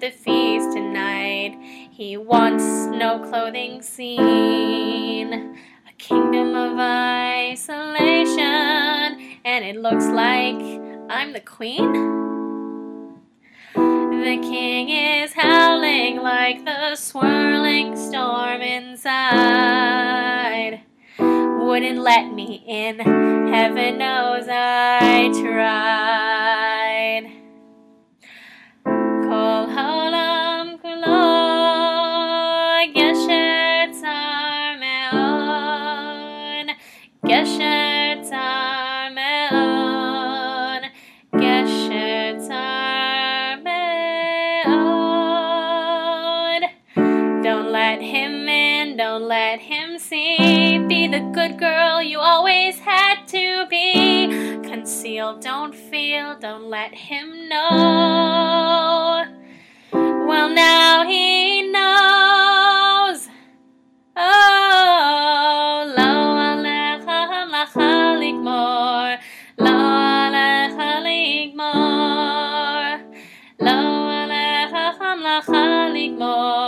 the feast tonight. He wants no clothing seen. A kingdom of isolation, and it looks like I'm the queen. The king is howling like the swirling storm inside. Wouldn't let me in, heaven knows I tried. Kol haolam kulo gesher tzar me'od, gesher tzar me'od, gesher tzar me'od. Don't let him in, don't let him see. Be the good girl you always had to be. Conceal, don't feel, don't let him know. Well, now he knows. Oh, lo alecha hamlacha ligmor, lo alecha ligmor, lo alecha hamlacha ligmor.